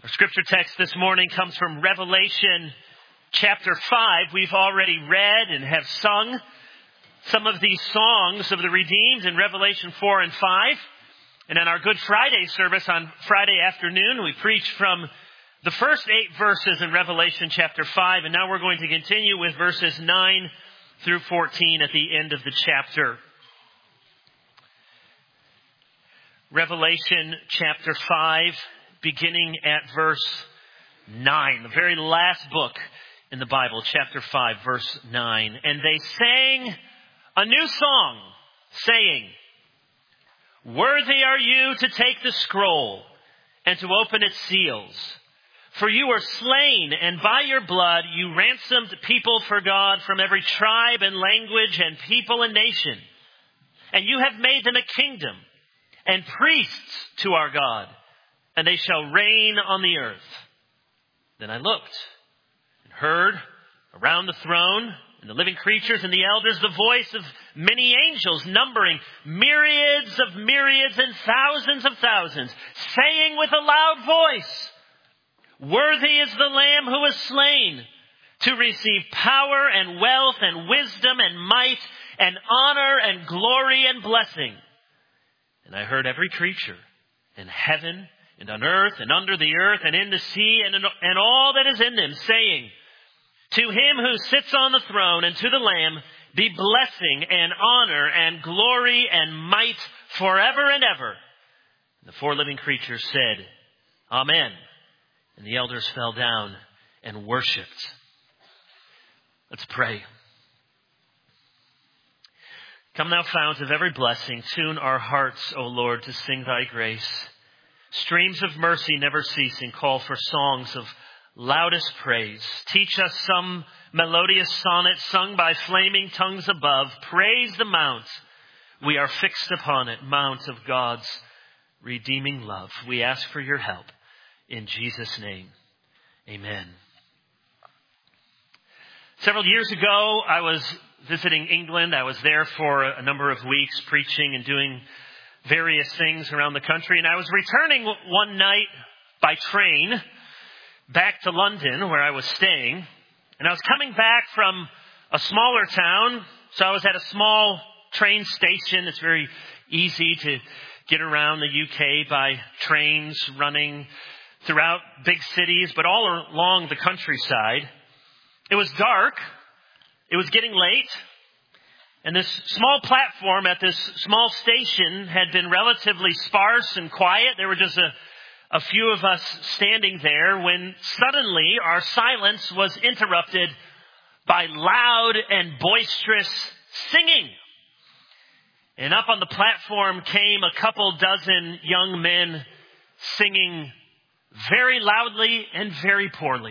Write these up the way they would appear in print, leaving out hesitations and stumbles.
Our scripture text this morning comes from Revelation chapter 5. We've already read and have sung some of these songs of the redeemed in Revelation 4 and 5. And in our Good Friday service on Friday afternoon, we preached from the first 8 verses in Revelation chapter 5. And now we're going to continue with verses 9 through 14 at the end of the chapter. Revelation chapter 5, beginning at verse 9, the very last book in the Bible, chapter 5, verse 9. And they sang a new song, saying, "Worthy are you to take the scroll and to open its seals. For you were slain, and by your blood you ransomed people for God from every tribe and language and people and nation. And you have made them a kingdom and priests to our God, and they shall reign on the earth." Then I looked and heard around the throne and the living creatures and the elders the voice of many angels, numbering myriads of myriads and thousands of thousands, saying with a loud voice, "Worthy is the Lamb who was slain to receive power and wealth and wisdom and might and honor and glory and blessing." And I heard every creature in heaven and on earth and under the earth and in the sea and all that is in them, saying, "To him who sits on the throne and to the Lamb be blessing and honor and glory and might forever and ever." And the 4 living creatures said, "Amen." And the elders fell down and worshipped. Let's pray. Come thou fount of every blessing, tune our hearts, O Lord, to sing thy grace. Streams of mercy never ceasing, call for songs of loudest praise. Teach us some melodious sonnet sung by flaming tongues above. Praise the mount. We are fixed upon it, mount of God's redeeming love. We ask for your help in Jesus' name. Amen. Several years ago, I was visiting England. I was there for a number of weeks preaching and doing various things around the country. And I was returning one night by train back to London where I was staying. And I was coming back from a smaller town. So I was at a small train station. It's very easy to get around the UK by trains running throughout big cities, but all along the countryside. It was dark. It was getting late. And this small platform at this small station had been relatively sparse and quiet. There were just a few of us standing there when suddenly our silence was interrupted by loud and boisterous singing. And up on the platform came a couple dozen young men singing very loudly and very poorly.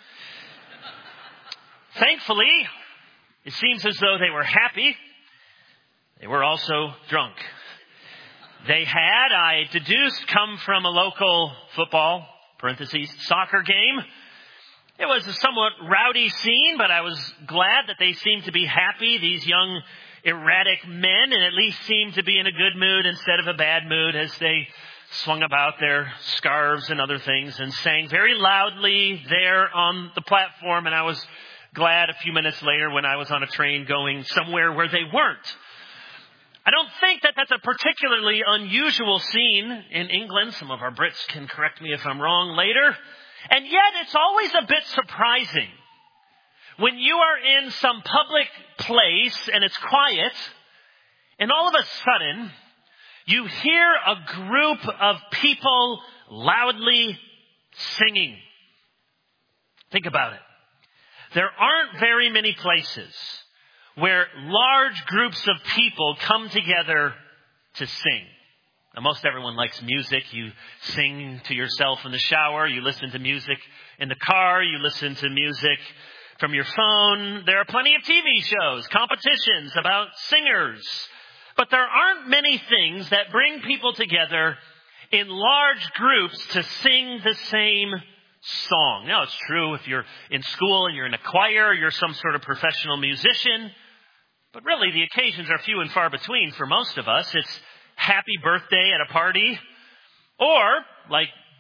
Thankfully, it seems as though they were happy. They were also drunk. They had, I deduced, come from a local football, soccer game. It was a somewhat rowdy scene, but I was glad that they seemed to be happy, these young, erratic men, and at least seemed to be in a good mood instead of a bad mood as they swung about their scarves and other things and sang very loudly there on the platform. And I was glad a few minutes later when I was on a train going somewhere where they weren't. I don't think that that's a particularly unusual scene in England. Some of our Brits can correct me if I'm wrong later. And yet it's always a bit surprising when you are in some public place and it's quiet and all of a sudden you hear a group of people loudly singing. Think about it. There aren't very many places where large groups of people come together to sing. Now, most everyone likes music. You sing to yourself in the shower. You listen to music in the car. You listen to music from your phone. There are plenty of TV shows, competitions about singers. But there aren't many things that bring people together in large groups to sing the same song. Now, it's true if you're in school and you're in a choir, you're some sort of professional musician. But really, the occasions are few and far between for most of us. It's happy birthday at a party, or, like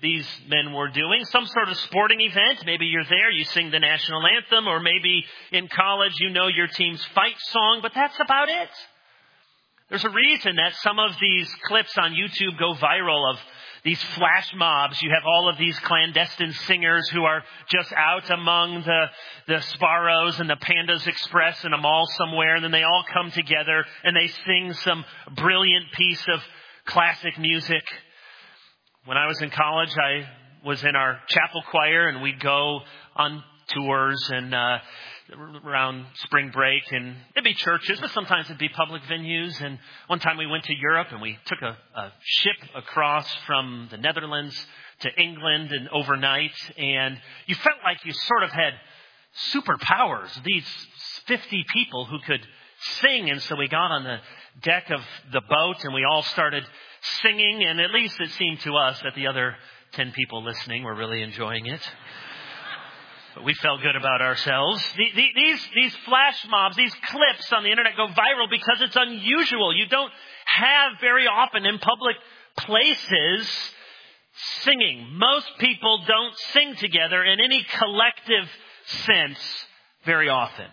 these men were doing. Some sort of sporting event. Maybe you're there, you sing the national anthem, or maybe in college you know your team's fight song, but that's about it. There's a reason that some of these clips on YouTube go viral of these flash mobs. You have all of these clandestine singers who are just out among the Sparrows and the Pandas Express in a mall somewhere, and then they all come together and they sing some brilliant piece of classic music. When I was in college, I was in our chapel choir, and we'd go on tours and around spring break, and it'd be churches, but sometimes it'd be public venues. And one time we went to Europe, and we took a ship across from the Netherlands to England and overnight, and you felt like you sort of had superpowers, these 50 people who could sing. And so we got on the deck of the boat, and we all started singing, and at least it seemed to us that the other 10 people listening were really enjoying it. But we felt good about ourselves. These flash mobs, these clips on the internet go viral because it's unusual. You don't have very often in public places singing. Most people don't sing together in any collective sense very often.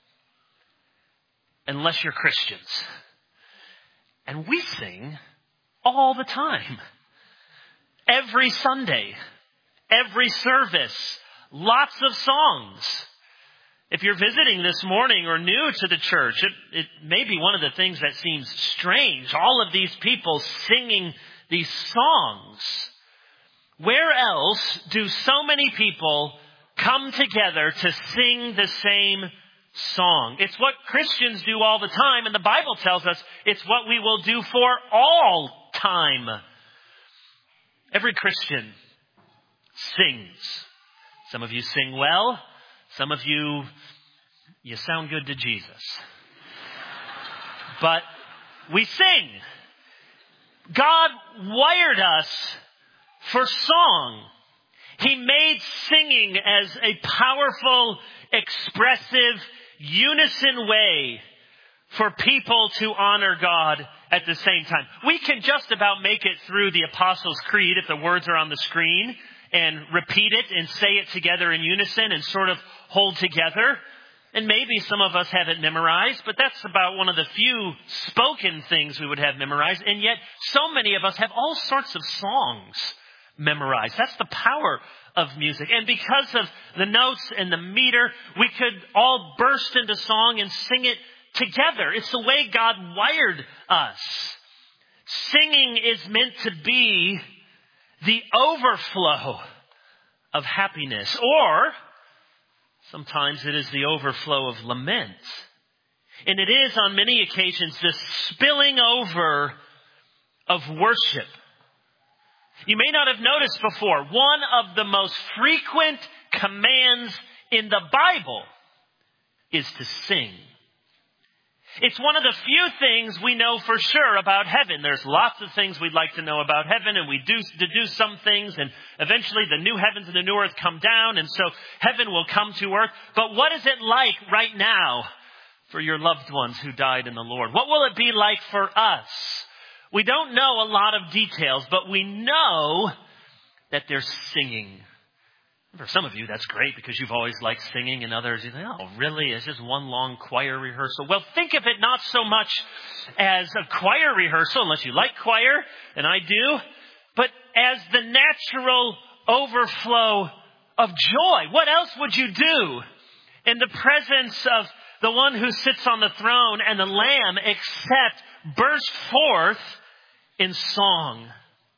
Unless you're Christians. And we sing all the time. Every Sunday. Every service. Lots of songs. If you're visiting this morning or new to the church, it may be one of the things that seems strange. All of these people singing these songs. Where else do so many people come together to sing the same song? It's what Christians do all the time, and the Bible tells us it's what we will do for all time. Every Christian sings. Some of you sing well. Some of you sound good to Jesus. But we sing. God wired us for song. He made singing as a powerful, expressive, unison way for people to honor God at the same time. We can just about make it through the Apostles' Creed if the words are on the screen, and repeat it and say it together in unison and sort of hold together. And maybe some of us have it memorized, but that's about one of the few spoken things we would have memorized. And yet so many of us have all sorts of songs memorized. That's the power of music. And because of the notes and the meter, we could all burst into song and sing it together. It's the way God wired us. Singing is meant to be the overflow of happiness, or sometimes it is the overflow of lament. And it is on many occasions the spilling over of worship. You may not have noticed before, one of the most frequent commands in the Bible is to sing. It's one of the few things we know for sure about heaven. There's lots of things we'd like to know about heaven, and we do some things, and eventually the new heavens and the new earth come down, and so heaven will come to earth. But what is it like right now for your loved ones who died in the Lord? What will it be like for us? We don't know a lot of details, but we know that they're singing. For some of you, that's great because you've always liked singing, and others, you think, oh, really? It's just one long choir rehearsal. Well, think of it not so much as a choir rehearsal, unless you like choir, and I do, but as the natural overflow of joy. What else would you do in the presence of the one who sits on the throne and the Lamb except burst forth in song?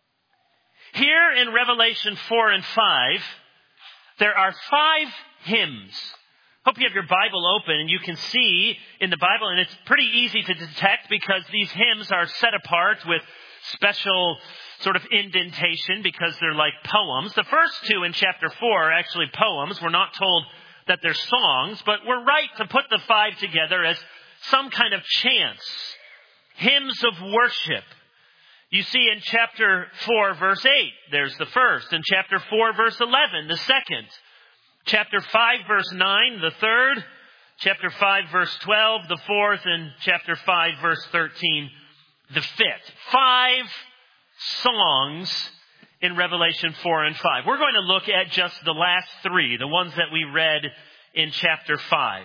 Here in Revelation 4 and 5, there are 5 hymns. Hope you have your Bible open and you can see in the Bible, and it's pretty easy to detect because these hymns are set apart with special sort of indentation because they're like poems. The first 2 in chapter 4 are actually poems. We're not told that they're songs, but we're right to put the 5 together as some kind of chants. Hymns of worship. You see in chapter 4, verse 8, there's the first. In chapter 4, verse 11, the second. Chapter 5, verse 9, the third. Chapter 5, verse 12, the fourth. And chapter 5, verse 13, the fifth. 5 songs in Revelation 4 and 5. We're going to look at just the last three, the ones that we read in chapter 5.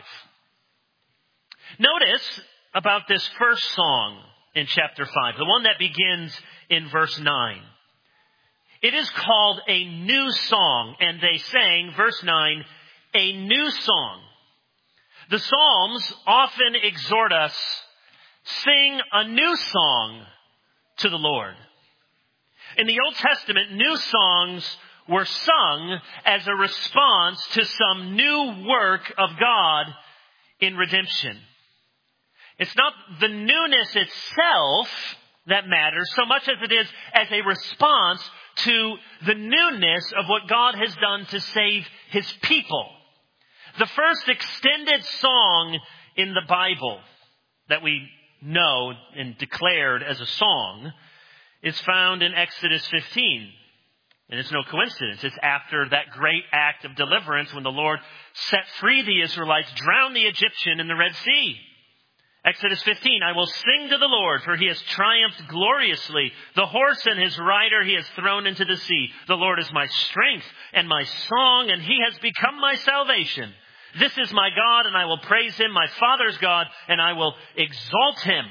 Notice about this first song in chapter 5, the one that begins in verse 9. It is called a new song, and they sang, verse 9, a new song. The Psalms often exhort us, sing a new song to the Lord. In the Old Testament, new songs were sung as a response to some new work of God in redemption. It's not the newness itself that matters so much as it is as a response to the newness of what God has done to save his people. The first extended song in the Bible that we know and declared as a song is found in Exodus 15. And it's no coincidence. It's after that great act of deliverance when the Lord set free the Israelites, drowned the Egyptian in the Red Sea. Exodus 15, I will sing to the Lord, for he has triumphed gloriously. The horse and his rider he has thrown into the sea. The Lord is my strength and my song, and he has become my salvation. This is my God, and I will praise him, my Father's God, and I will exalt him.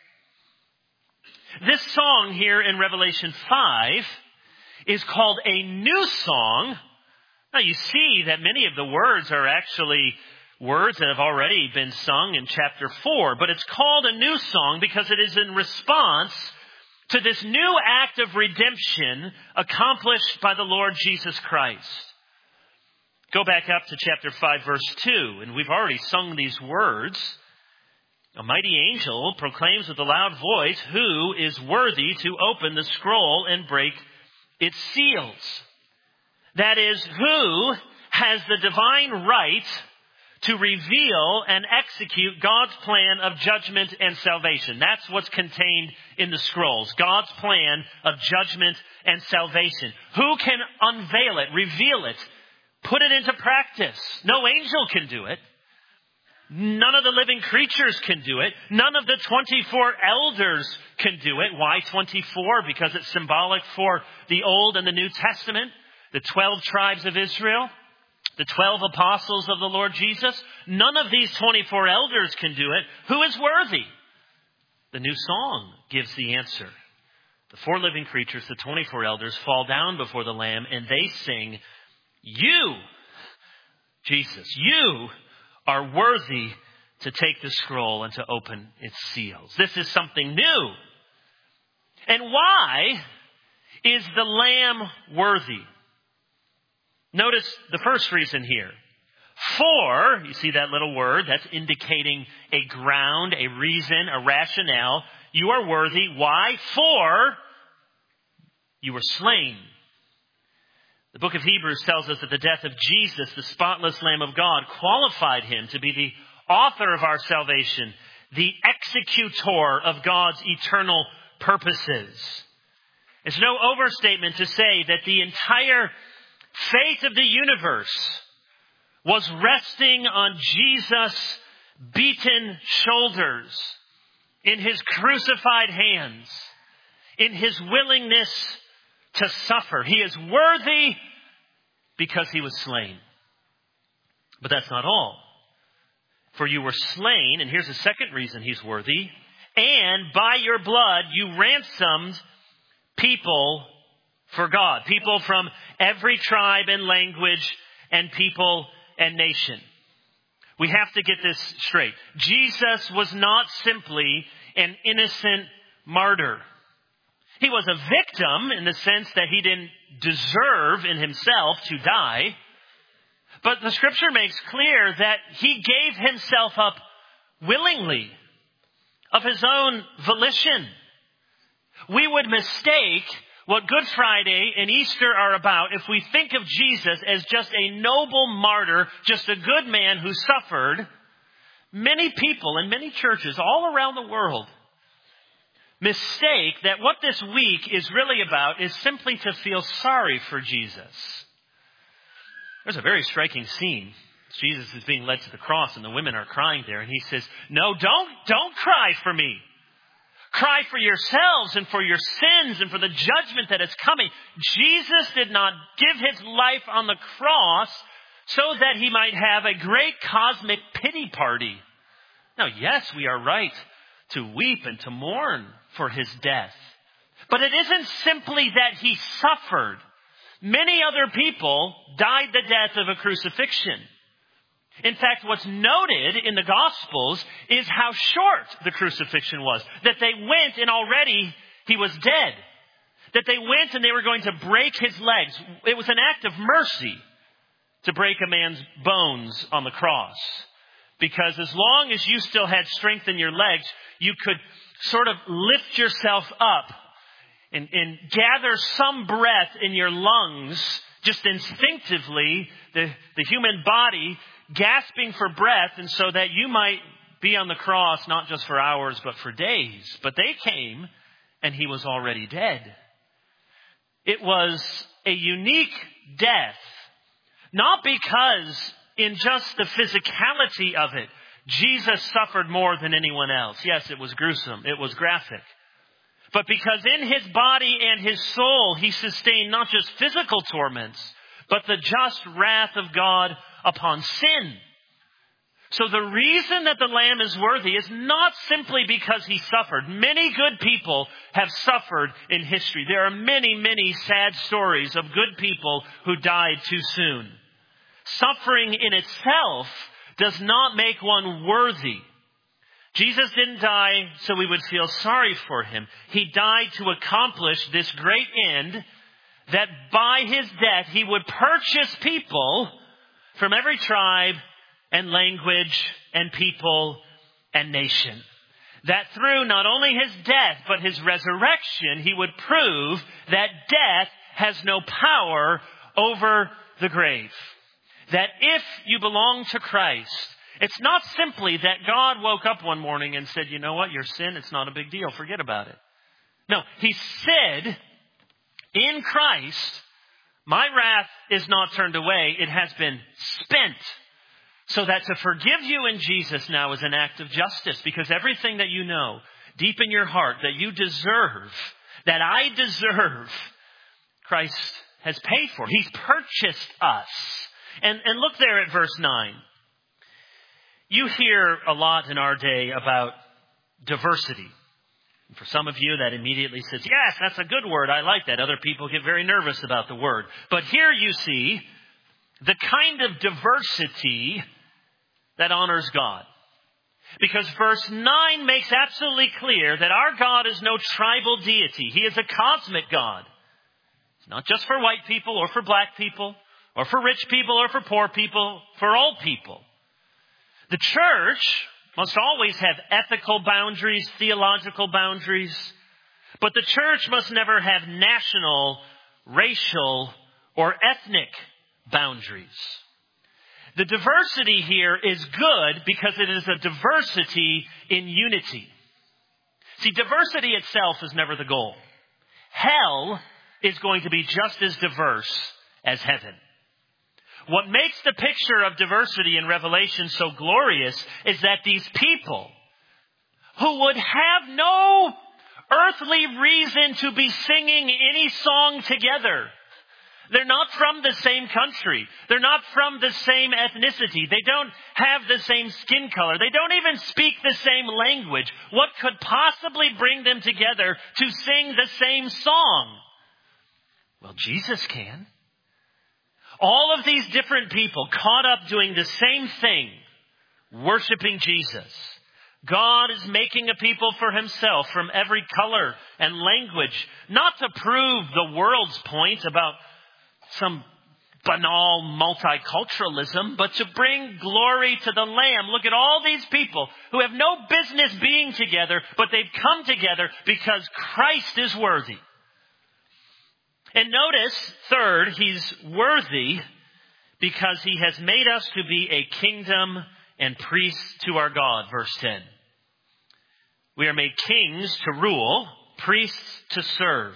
This song here in Revelation 5 is called a new song. Now you see that many of the words are actually words that have already been sung in chapter 4, but it's called a new song because it is in response to this new act of redemption accomplished by the Lord Jesus Christ. Go back up to chapter 5, verse 2, and we've already sung these words. A mighty angel proclaims with a loud voice, who is worthy to open the scroll and break its seals? That is, who has the divine right to reveal and execute God's plan of judgment and salvation. That's what's contained in the scrolls. God's plan of judgment and salvation. Who can unveil it, reveal it, put it into practice? No angel can do it. None of the living creatures can do it. None of the 24 elders can do it. Why 24? Because it's symbolic for the Old and the New Testament. The 12 tribes of Israel. The 12 apostles of the Lord Jesus. None of these 24 elders can do it. Who is worthy? The new song gives the answer. The 4 living creatures, the 24 elders, fall down before the Lamb and they sing, you, Jesus, you are worthy to take the scroll and to open its seals. This is something new. And why is the Lamb worthy? Notice the first reason here. For, you see that little word, that's indicating a ground, a reason, a rationale. You are worthy. Why? For you were slain. The book of Hebrews tells us that the death of Jesus, the spotless Lamb of God, qualified him to be the author of our salvation, the executor of God's eternal purposes. It's no overstatement to say that the entire fate of the universe was resting on Jesus' beaten shoulders, in his crucified hands, in his willingness to suffer. He is worthy because he was slain. But that's not all. For you were slain, and here's the second reason he's worthy, and by your blood you ransomed people for God. People from every tribe and language and people and nation. We have to get this straight. Jesus was not simply an innocent martyr. He was a victim in the sense that he didn't deserve in himself to die. But the scripture makes clear that he gave himself up willingly, of his own volition. We would mistake what Good Friday and Easter are about if we think of Jesus as just a noble martyr, just a good man who suffered. Many people in many churches all around the world mistake that what this week is really about is simply to feel sorry for Jesus. There's a very striking scene. Jesus is being led to the cross and the women are crying there. And he says, no, don't cry for me. Cry for yourselves and for your sins and for the judgment that is coming. Jesus did not give his life on the cross so that he might have a great cosmic pity party. Now, yes, we are right to weep and to mourn for his death. But it isn't simply that he suffered. Many other people died the death of a crucifixion. In fact, what's noted in the Gospels is how short the crucifixion was. That they went and already he was dead. That they went and they were going to break his legs. It was an act of mercy to break a man's bones on the cross. Because as long as you still had strength in your legs, you could sort of lift yourself up and gather some breath in your lungs, just instinctively, the human body gasping for breath, and so that you might be on the cross not just for hours but for days. But they came and he was already dead. It was a unique death, not because in just the physicality of it, Jesus suffered more than anyone else. Yes, it was gruesome. It was graphic. But because in his body and his soul, he sustained not just physical torments, but the just wrath of God upon sin. So the reason that the Lamb is worthy is not simply because he suffered. Many good people have suffered in history. There are many, many sad stories of good people who died too soon. Suffering in itself does not make one worthy. Jesus didn't die so we would feel sorry for him. He died to accomplish this great end, that by his death he would purchase people from every tribe and language and people and nation. That through not only his death but his resurrection, he would prove that death has no power over the grave. That if you belong to Christ, it's not simply that God woke up one morning and said, you know what, your sin, it's not a big deal, forget about it. No, he said, in Christ, my wrath is not turned away, it has been spent. So that to forgive you in Jesus now is an act of justice, because everything that you know deep in your heart that you deserve, that I deserve, Christ has paid for. He's purchased us. And look there at verse 9. You hear a lot in our day about diversity. And for some of you, that immediately says, yes, that's a good word. I like that. Other people get very nervous about the word. But here you see the kind of diversity that honors God. Because verse 9 makes absolutely clear that our God is no tribal deity. He is a cosmic God. It's not just for white people or for black people or for rich people or for poor people, for all people. The church must always have ethical boundaries, theological boundaries, but the church must never have national, racial, or ethnic boundaries. The diversity here is good because it is a diversity in unity. See, diversity itself is never the goal. Hell is going to be just as diverse as heaven. What makes the picture of diversity in Revelation so glorious is that these people who would have no earthly reason to be singing any song together. They're not from the same country. They're not from the same ethnicity. They don't have the same skin color. They don't even speak the same language. What could possibly bring them together to sing the same song? Well, Jesus can. All of these different people caught up doing the same thing, worshiping Jesus. God is making a people for himself from every color and language, not to prove the world's point about some banal multiculturalism, but to bring glory to the Lamb. Look at all these people who have no business being together, but they've come together because Christ is worthy. And notice, third, he's worthy because he has made us to be a kingdom and priests to our God. Verse 10. We are made kings to rule, priests to serve.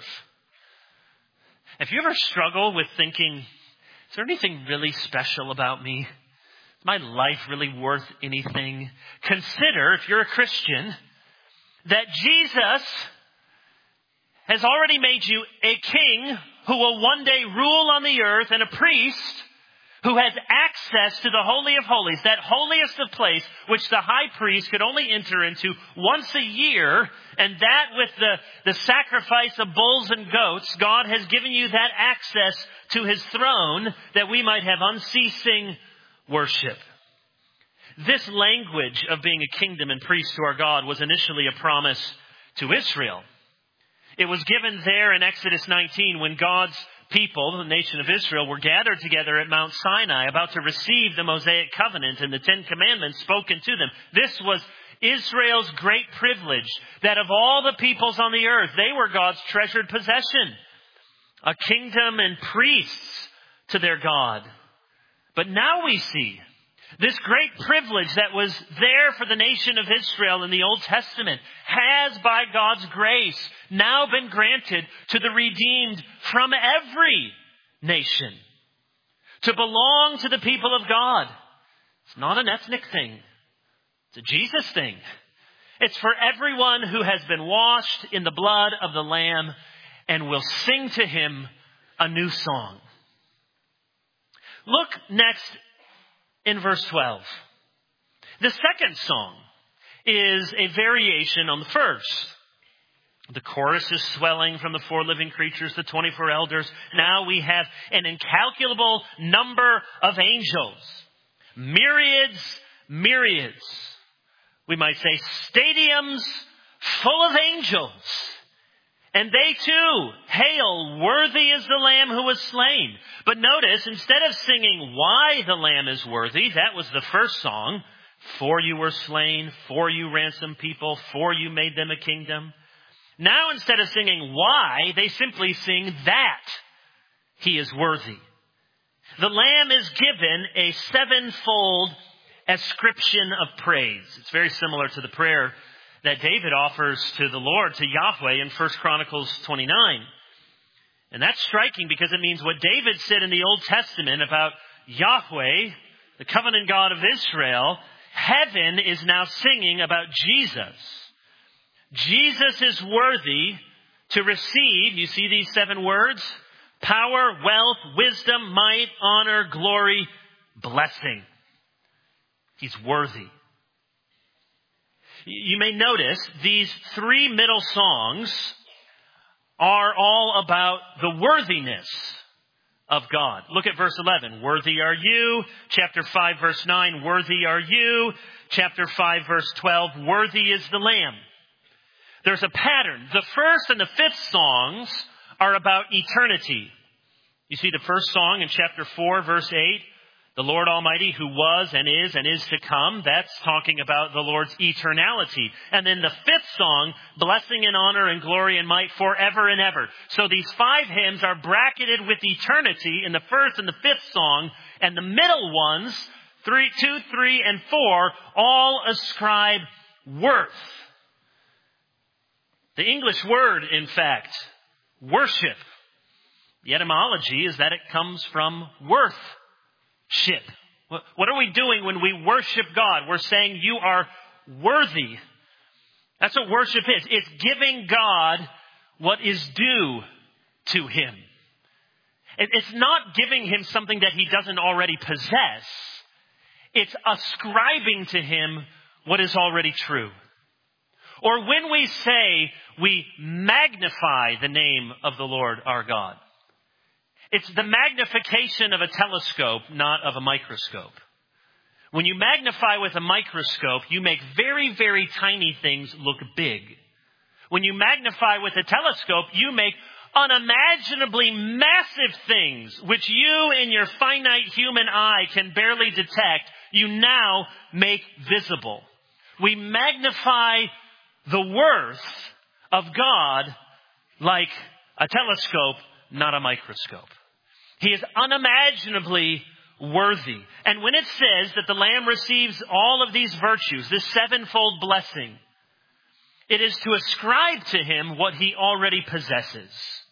Have you ever struggled with thinking, is there anything really special about me? Is my life really worth anything? Consider, if you're a Christian, that Jesus has already made you a king who will one day rule on the earth, and a priest who has access to the Holy of Holies, that holiest of place which the high priest could only enter into once a year, and that with the sacrifice of bulls and goats, God has given you that access to his throne that we might have unceasing worship. This language of being a kingdom and priest to our God was initially a promise to Israel. It was given there in Exodus 19 when God's people, the nation of Israel, were gathered together at Mount Sinai, about to receive the Mosaic covenant and the 10 commandments spoken to them. This was Israel's great privilege, that of all the peoples on the earth, they were God's treasured possession, a kingdom and priests to their God. But now we see this great privilege that was there for the nation of Israel in the Old Testament has, by God's grace, now been granted to the redeemed from every nation to belong to the people of God. It's not an ethnic thing. It's a Jesus thing. It's for everyone who has been washed in the blood of the Lamb and will sing to him a new song. Look next in verse 12. The second song is a variation on the first. The chorus is swelling from the 4 living creatures, the 24 elders. Now we have an incalculable number of angels. Myriads, myriads. We might say stadiums full of angels. And they too hail, worthy is the Lamb who was slain. But notice, instead of singing why the Lamb is worthy, that was the first song. For you were slain, for you ransomed people, for you made them a kingdom. Now instead of singing why, they simply sing that he is worthy. The Lamb is given a 7-fold ascription of praise. It's very similar to the prayer that David offers to the Lord, to Yahweh in 1 Chronicles 29. And that's striking because it means what David said in the Old Testament about Yahweh, the covenant God of Israel, heaven is now singing about Jesus. Jesus is worthy to receive, you see these 7 words? Power, wealth, wisdom, might, honor, glory, blessing. He's worthy. You may notice these 3 middle songs are all about the worthiness of God. Look at verse 11. Worthy are you. Chapter 5, verse 9. Worthy are you. Chapter 5, verse 12. Worthy is the Lamb. There's a pattern. The first and the fifth songs are about eternity. You see the first song in chapter 4, verse 8. The Lord Almighty who was and is to come. That's talking about the Lord's eternality. And then the fifth song, blessing and honor and glory and might forever and ever. So these 5 hymns are bracketed with eternity in the first and the fifth song. And the middle ones, 2, 3, and 4, all ascribe worth. The English word, in fact, worship. The etymology is that it comes from worth. Ship. What are we doing when we worship God? We're saying you are worthy. That's what worship is. It's giving God what is due to him. It's not giving him something that he doesn't already possess. It's ascribing to him what is already true. Or when we say we magnify the name of the Lord our God. It's the magnification of a telescope, not of a microscope. When you magnify with a microscope, you make very, very tiny things look big. When you magnify with a telescope, you make unimaginably massive things, which you in your finite human eye can barely detect, you now make visible. We magnify the worth of God like a telescope, not a microscope. He is unimaginably worthy. And when it says that the Lamb receives all of these virtues, this 7-fold blessing, it is to ascribe to him what he already possesses.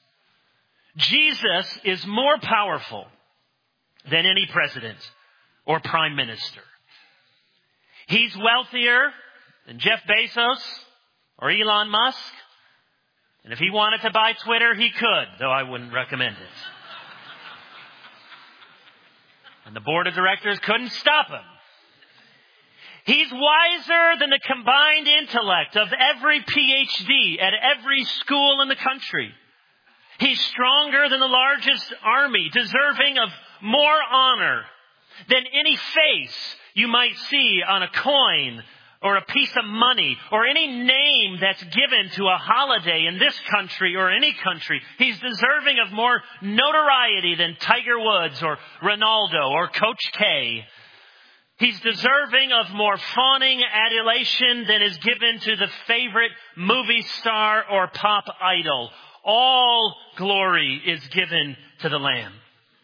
Jesus is more powerful than any president or prime minister. He's wealthier than Jeff Bezos, or Elon Musk. And if he wanted to buy Twitter, he could, though I wouldn't recommend it. And the board of directors couldn't stop him. He's wiser than the combined intellect of every PhD at every school in the country. He's stronger than the largest army, deserving of more honor than any face you might see on a coin or a piece of money or any name that's given to a holiday in this country or any country. He's deserving of more notoriety than Tiger Woods or Ronaldo or Coach K. He's deserving of more fawning adulation than is given to the favorite movie star or pop idol. All glory is given to the Lamb.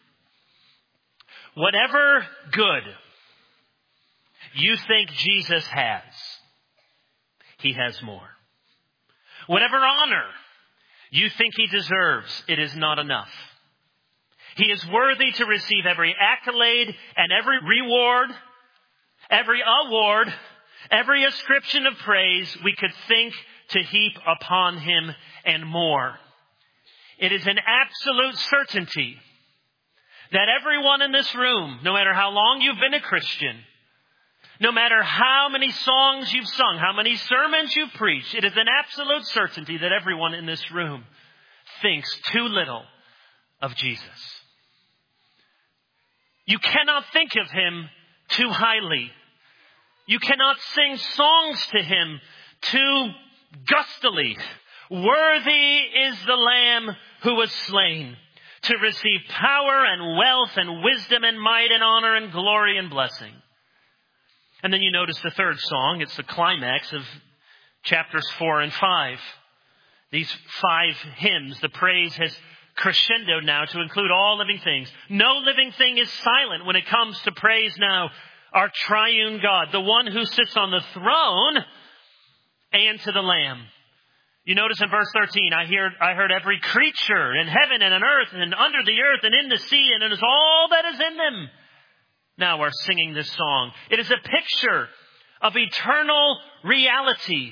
Whatever good you think Jesus has, he has more. Whatever honor you think he deserves, it is not enough. He is worthy to receive every accolade and every reward, every award, every ascription of praise we could think to heap upon him and more. It is an absolute certainty that everyone in this room, no matter how long you've been a Christian, no matter how many songs you've sung, how many sermons you've preached, it is an absolute certainty that everyone in this room thinks too little of Jesus. You cannot think of him too highly. You cannot sing songs to him too gustily. Worthy is the Lamb who was slain to receive power and wealth and wisdom and might and honor and glory and blessing. And then you notice the third song. It's the climax of chapters 4 and 5. These 5 hymns, the praise has crescendoed now to include all living things. No living thing is silent when it comes to praise now our triune God, the one who sits on the throne, and to the Lamb. You notice in verse 13, I heard every creature in heaven and on earth and under the earth and in the sea and in all that is in them now are singing this song. It is a picture of eternal reality.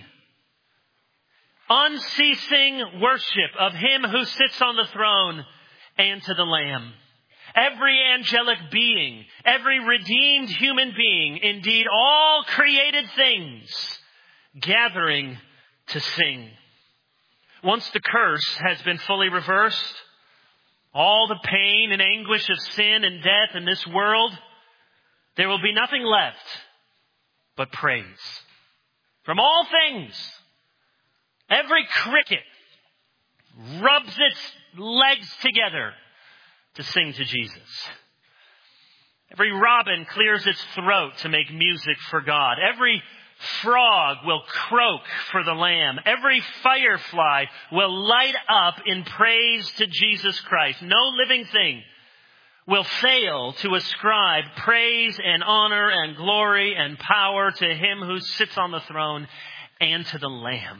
Unceasing worship of him who sits on the throne and to the Lamb. Every angelic being, every redeemed human being, indeed all created things, gathering to sing. Once the curse has been fully reversed, all the pain and anguish of sin and death in this world, there will be nothing left but praise. From all things, every cricket rubs its legs together to sing to Jesus. Every robin clears its throat to make music for God. Every frog will croak for the Lamb. Every firefly will light up in praise to Jesus Christ. No living thing will fail to ascribe praise and honor and glory and power to him who sits on the throne and to the Lamb.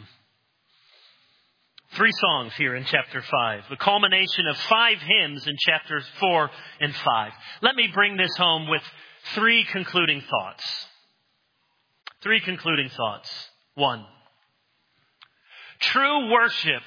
3 songs here in chapter 5. The culmination of 5 hymns in chapters 4 and 5. Let me bring this home with 3 concluding thoughts. 3 concluding thoughts. 1. True worship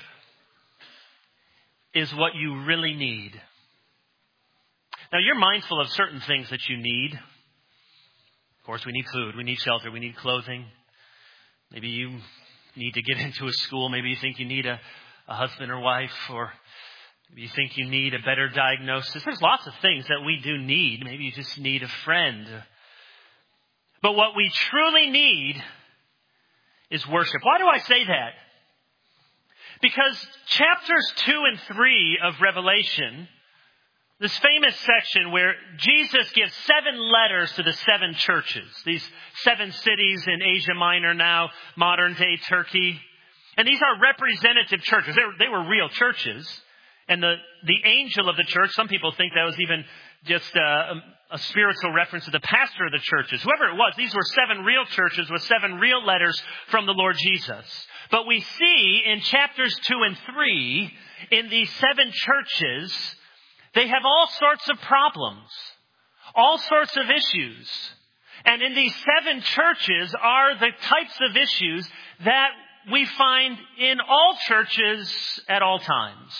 is what you really need. Now, you're mindful of certain things that you need. Of course, we need food, we need shelter, we need clothing. Maybe you need to get into a school. Maybe you think you need a husband or wife, or maybe you think you need a better diagnosis. There's lots of things that we do need. Maybe you just need a friend. But what we truly need is worship. Why do I say that? Because chapters 2 and 3 of Revelation, this famous section where Jesus gives 7 letters to the 7 churches, these 7 cities in Asia Minor now, modern day Turkey. And these are representative churches. They were real churches. And the angel of the church, some people think that was even just a spiritual reference to the pastor of the churches. Whoever it was, these were 7 real churches with 7 real letters from the Lord Jesus. But we see in chapters 2 and 3, in these 7 churches, they have all sorts of problems, all sorts of issues. And in these 7 churches are the types of issues that we find in all churches at all times.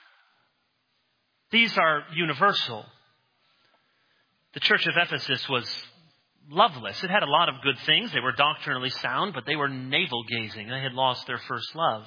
These are universal. The church of Ephesus was loveless. It had a lot of good things. They were doctrinally sound, but they were navel-gazing. They had lost their first love.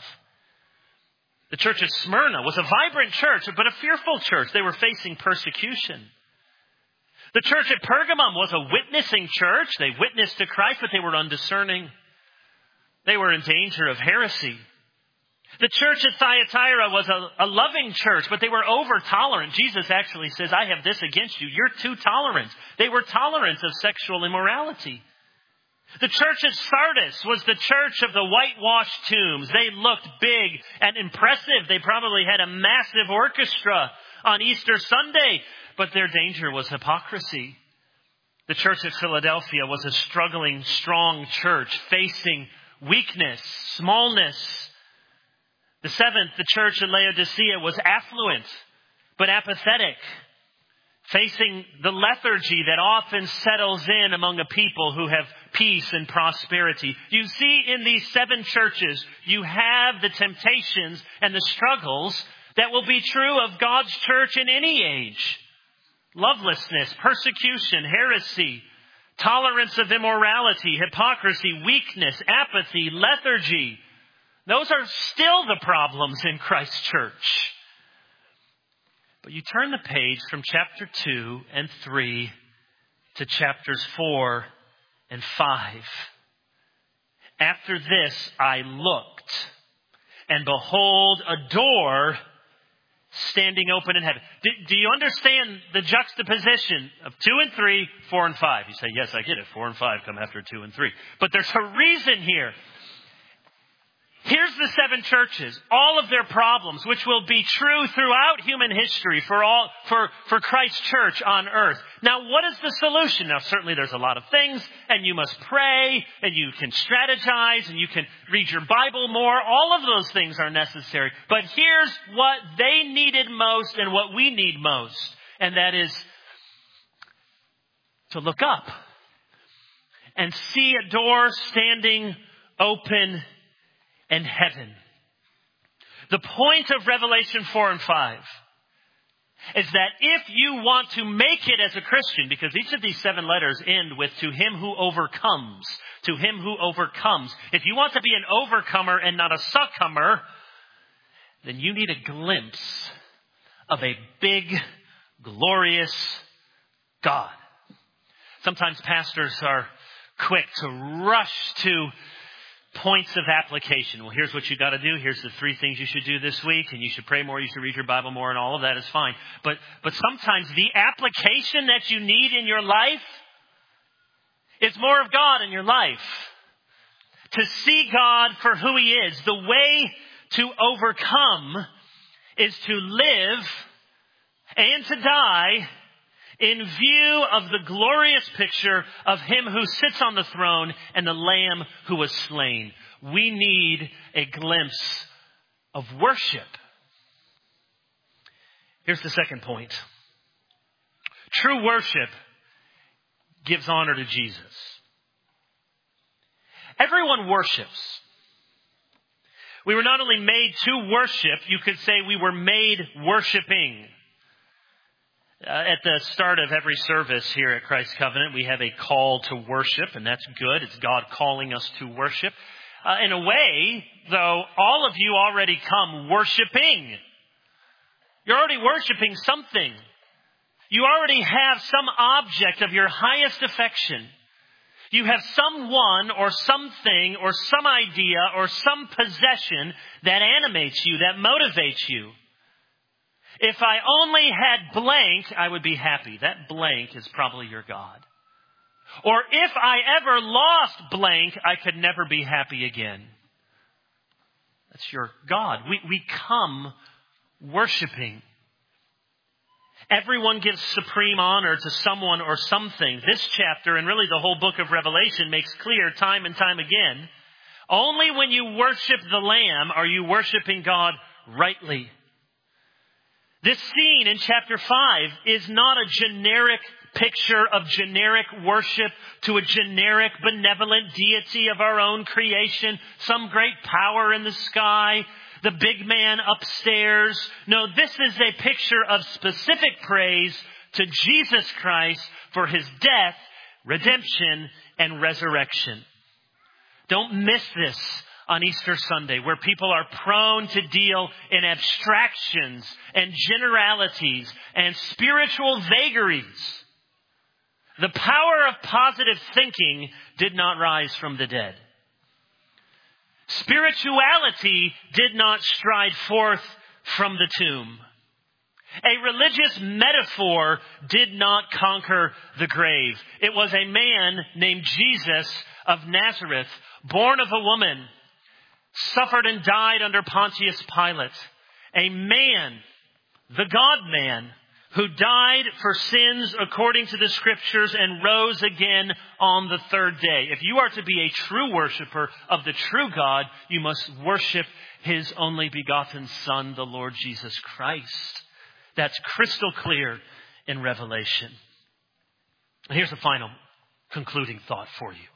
The church of Smyrna was a vibrant church, but a fearful church. They were facing persecution. The church at Pergamum was a witnessing church. They witnessed to Christ, but they were undiscerning. They were in danger of heresy. The church at Thyatira was a loving church, but they were over-tolerant. Jesus actually says, I have this against you. You're too tolerant. They were tolerant of sexual immorality. The church at Sardis was the church of the whitewashed tombs. They looked big and impressive. They probably had a massive orchestra on Easter Sunday, but their danger was hypocrisy. The church at Philadelphia was a struggling, strong church facing weakness, smallness. The seventh, the church at Laodicea, was affluent, but apathetic, facing the lethargy that often settles in among a people who have peace and prosperity. You see, in these 7 churches, you have the temptations and the struggles that will be true of God's church in any age. Lovelessness, persecution, heresy, tolerance of immorality, hypocrisy, weakness, apathy, lethargy. Those are still the problems in Christ's church. But you turn the page from chapter 2 and 3 to chapters 4 and 5. After this I looked, and behold, a door standing open in heaven. Do you understand the juxtaposition of 2 and 3, 4 and 5? You say, yes, I get it. 4 and 5 come after 2 and 3. But there's a reason here. Here's the 7 churches, all of their problems, which will be true throughout human history for Christ's church on earth. Now, what is the solution? Now, certainly there's a lot of things, and you must pray, and you can strategize, and you can read your Bible more. All of those things are necessary. But here's what they needed most and what we need most, and that is to look up and see a door standing open in heaven. The point of Revelation 4 and 5 is that if you want to make it as a Christian, because each of these 7 letters end with to him who overcomes, to him who overcomes. If you want to be an overcomer and not a succomer, then you need a glimpse of a big, glorious God. Sometimes pastors are quick to rush to points of application. Well, here's what you got to do. Here's the 3 things you should do this week. And you should pray more. You should read your Bible more. And all of that is fine. But sometimes the application that you need in your life is more of God in your life. To see God for who He is. The way to overcome is to live and to die in view of the glorious picture of Him who sits on the throne and the Lamb who was slain. We need a glimpse of worship. Here's the second point. True worship gives honor to Jesus. Everyone worships. We were not only made to worship, you could say we were made worshiping. At the start of every service here at Christ Covenant, we have a call to worship, and that's good. It's God calling us to worship. In a way, though, all of you already come worshiping. You're already worshiping something. You already have some object of your highest affection. You have someone or something or some idea or some possession that animates you, that motivates you. If I only had blank, I would be happy. That blank is probably your God. Or if I ever lost blank, I could never be happy again. That's your God. We come worshiping. Everyone gives supreme honor to someone or something. This chapter, and really the whole book of Revelation, makes clear time and time again, only when you worship the Lamb are you worshiping God rightly. This scene in chapter 5 is not a generic picture of generic worship to a generic benevolent deity of our own creation, some great power in the sky, the big man upstairs. No, this is a picture of specific praise to Jesus Christ for his death, redemption, and resurrection. Don't miss this on Easter Sunday, where people are prone to deal in abstractions and generalities and spiritual vagaries. The power of positive thinking did not rise from the dead. Spirituality did not stride forth from the tomb. A religious metaphor did not conquer the grave. It was a man named Jesus of Nazareth, born of a woman, suffered and died under Pontius Pilate. A man, the God-man, who died for sins according to the Scriptures and rose again on the third day. If you are to be a true worshiper of the true God, you must worship his only begotten Son, the Lord Jesus Christ. That's crystal clear in Revelation. And here's the final concluding thought for you.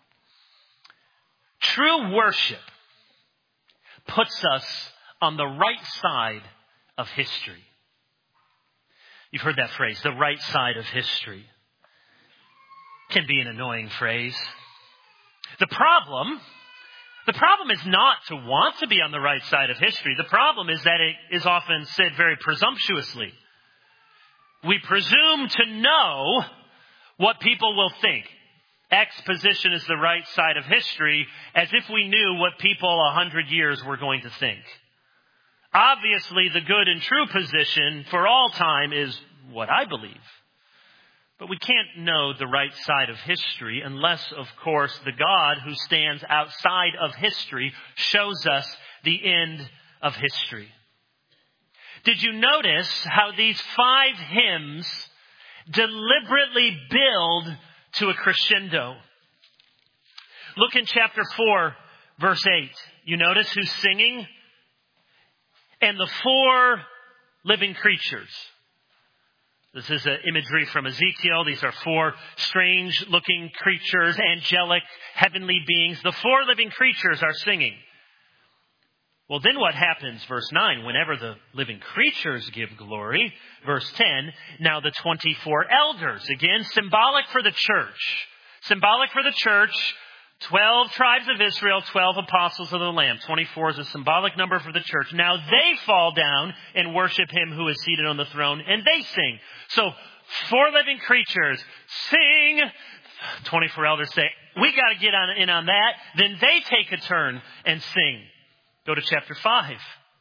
True worship puts us on the right side of history. You've heard that phrase, the right side of history. Can be an annoying phrase. The problem is not to want to be on the right side of history. The problem is that it is often said very presumptuously. We presume to know what people will think. X position is the right side of history, as if we knew what people 100 years were going to think. Obviously, the good and true position for all time is what I believe. But we can't know the right side of history unless, of course, the God who stands outside of history shows us the end of history. Did you notice how these 5 hymns deliberately build to a crescendo? Look in chapter 4, verse 8. You notice who's singing? And the 4 living creatures. This is an imagery from Ezekiel. These are 4 strange-looking creatures, angelic, heavenly beings. The 4 living creatures are singing. Well, then what happens? Verse 9, whenever the living creatures give glory. Verse 10, now the 24 elders. Again, symbolic for the church. Symbolic for the church. 12 tribes of Israel, 12 apostles of the Lamb. 24 is a symbolic number for the church. Now they fall down and worship him who is seated on the throne, and they sing. So 4 living creatures sing. 24 elders say, we got to get in on that. Then they take a turn and sing. Go to chapter 5.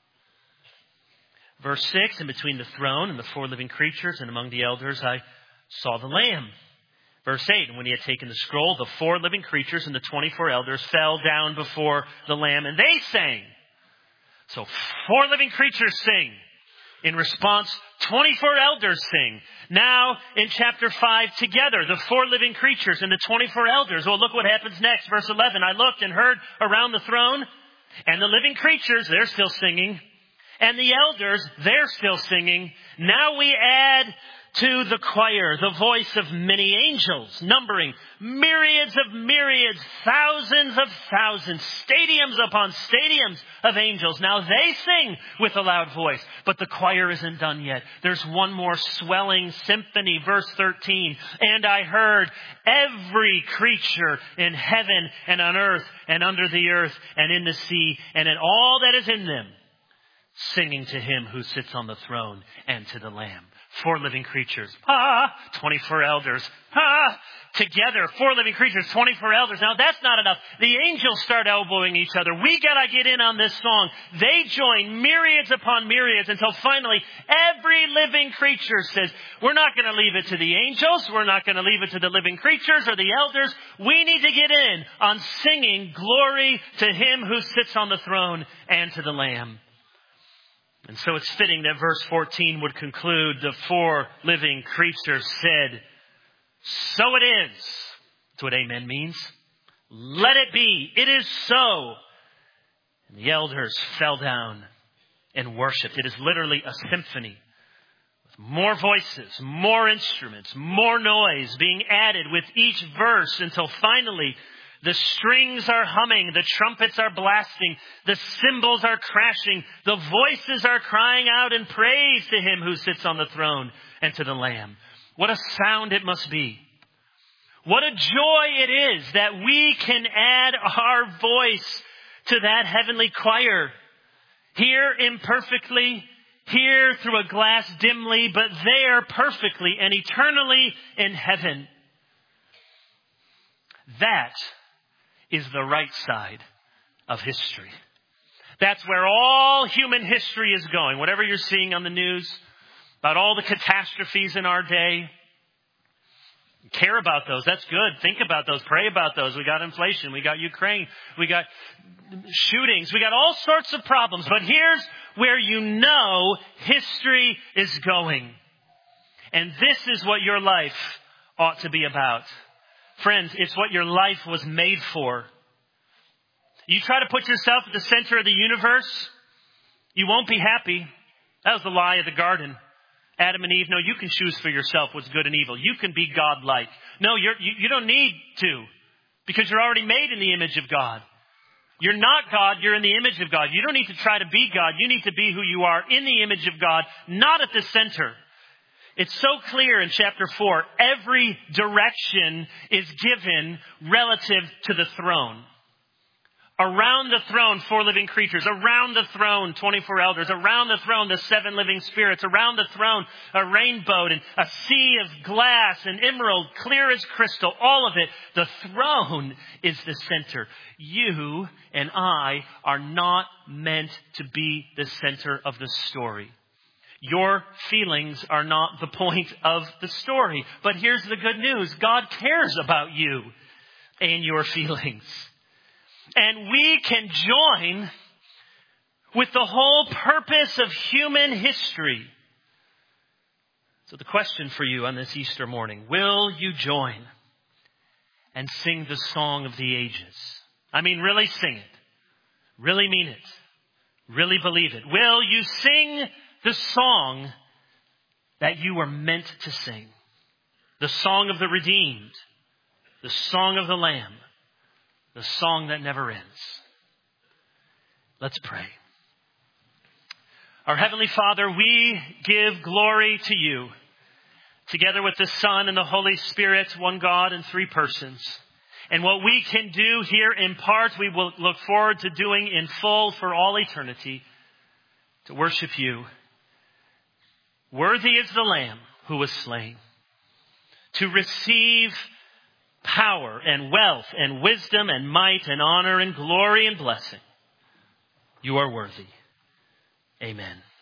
Verse 6, and between the throne and the 4 living creatures and among the elders I saw the Lamb. Verse 8, and when he had taken the scroll, the 4 living creatures and the 24 elders fell down before the Lamb, and they sang. So 4 living creatures sing. In response, 24 elders sing. Now, in chapter 5, together, the 4 living creatures and the 24 elders. Well, look what happens next. Verse 11, I looked and heard around the throne, and the living creatures, they're still singing. And the elders, they're still singing. Now we add to the choir the voice of many angels, numbering myriads of myriads, thousands of thousands, stadiums upon stadiums of angels. Now they sing with a loud voice, but the choir isn't done yet. There's one more swelling symphony. Verse 13, and I heard every creature in heaven and on earth and under the earth and in the sea and in all that is in them, singing to him who sits on the throne and to the Lamb. 4 living creatures. 24 elders. Together, 4 living creatures, 24 elders. Now that's not enough. The angels start elbowing each other. We gotta get in on this song. They join myriads upon myriads until finally every living creature says, we're not gonna leave it to the angels. We're not gonna leave it to the living creatures or the elders. We need to get in on singing glory to him who sits on the throne and to the Lamb. And so it's fitting that verse 14 would conclude, the 4 living creatures said, so it is. That's what amen means. Let it be. It is so. And the elders fell down and worshiped. It is literally a symphony. More voices, more instruments, more noise being added with each verse until finally the strings are humming, the trumpets are blasting, the cymbals are crashing, the voices are crying out in praise to him who sits on the throne and to the Lamb. What a sound it must be. What a joy it is that we can add our voice to that heavenly choir. Here imperfectly, here through a glass dimly, but there perfectly and eternally in heaven. That is the right side of history. That's where all human history is going. Whatever you're seeing on the news about all the catastrophes in our day, care about those. That's good. Think about those. Pray about those. We got inflation. We got Ukraine. We got shootings. We got all sorts of problems. But here's where you know history is going. And this is what your life ought to be about. Friends, it's what your life was made for. You try to put yourself at the center of the universe, you won't be happy. That was the lie of the garden. Adam and Eve, no, you can choose for yourself what's good and evil. You can be God-like. No, you don't need to, because you're already made in the image of God. You're not God, you're in the image of God. You don't need to try to be God. You need to be who you are in the image of God, not at the center. It's so clear in chapter 4. Every direction is given relative to the throne. Around the throne, 4 living creatures. Around the throne, 24 elders. Around the throne, the 7 living spirits. Around the throne, a rainbow and a sea of glass and emerald, clear as crystal. All of it. The throne is the center. You and I are not meant to be the center of the story. Your feelings are not the point of the story. But here's the good news. God cares about you and your feelings. And we can join with the whole purpose of human history. So the question for you on this Easter morning, will you join and sing the song of the ages? I mean, really sing it. Really mean it. Really believe it. Will you sing the song that you were meant to sing? The song of the redeemed. The song of the Lamb. The song that never ends. Let's pray. Our Heavenly Father, we give glory to you, together with the Son and the Holy Spirit, one God in 3 persons. And what we can do here in part, we will look forward to doing in full for all eternity, to worship you. Worthy is the Lamb who was slain to receive power and wealth and wisdom and might and honor and glory and blessing. You are worthy. Amen.